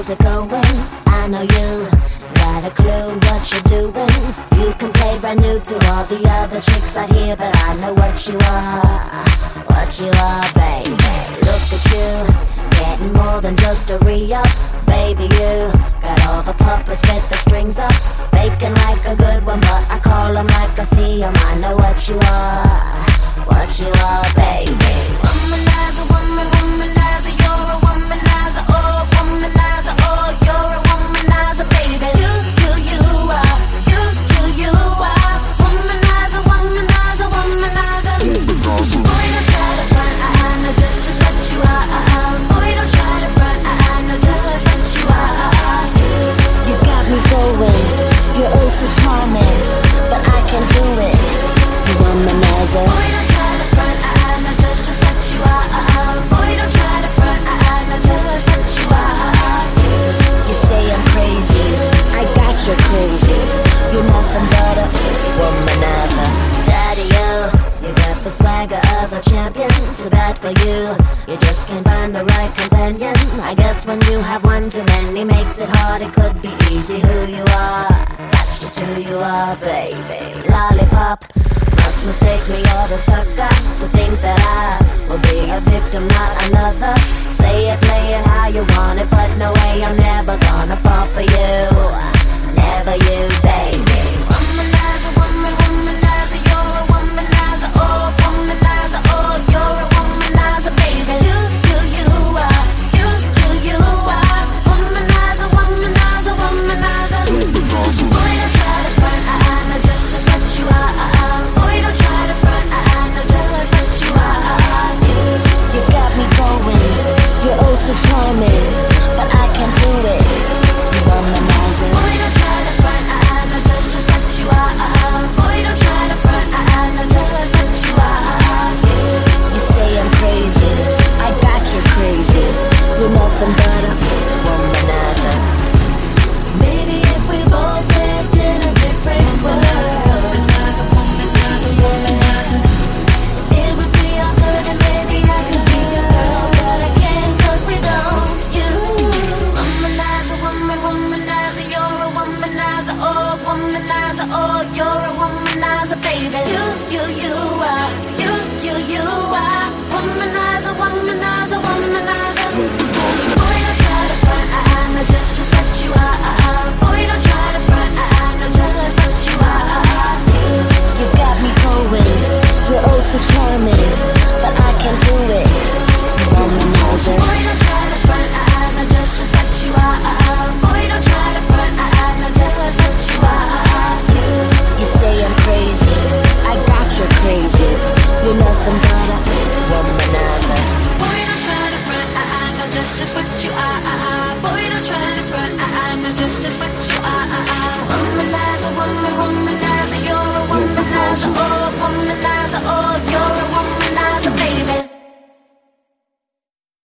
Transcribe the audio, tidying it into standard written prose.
how's it going? I know you got a clue what you're doing. You can play brand new to all the other chicks out here, but I know what you are, baby. Look at you, getting more than just a re-up. Baby, you got all the puppets with the strings up, faking like a good one, but I call them like I see them. I know what you are, baby. Womanizer, womanizer, you're a womanizer, oh, womanizer, oh, you're a womanizer, baby. You are, you are, womanizer, womanizer, womanizer. Boy, don't try to front, I know just what you are. Boy, don't try to front, I know just what you are. You got me going, you're oh so charming, but I can do it. You womanizer. Boy, don't try to front, I know just what you are. Boy, don't try to front, I know just what you are. You say I'm crazy, I got you crazy. You're nothing but a womanizer. Daddy, you got the swagger of a champion. Too bad for you, you just can't find the right companion. I guess when you have one too many makes it hard. It could be easy who you are, that's just who you are, baby. Lollipop, must mistake me or the sucker to think that I will be a victim, not another. Say it, play it how you want it, but no way, I'm never gonna fall for you. Never you, baby. Womanizer, womanizer, you're a womanizer, oh, womanizer, oh, you're a womanizer, baby. You are, you are, womanizer, womanizer, womanizer. Boy, don't try to front, I know just what you are. Boy, don't try to front, I know just what you are. You got me going, you're oh so charming, but I can't do it. You womanizer. Boy, don't try to front, I know just what you are. Boy, don't try to front, I know just what you are. You say I'm crazy, I got you crazy. You're nothing but a womanizer. Maybe if we both lived in a different world, womanizer, womanizer, womanizer, it would be all good and maybe I could be your girl, but I can't 'cause we don't. You womanizer, womanizer, you're a womanizer, oh, womanizer, oh, you're a womanizer, baby. You are, you are, womanizer, womanizer, womanizer. Boy, don't try to front, I know just what you are. Boy, don't try to front, I know just what you are. You got me going, you're oh so charming, but I can't do it. You womanizer. Boy, don't try to front, I know just what you are. Boy, don't try to front, I know just what you are. You say I'm crazy, I got you crazy. You're nothing but a womanizer. Boy, don't try to front, I know just what you are. Boy, don't try to front, I know just what you are.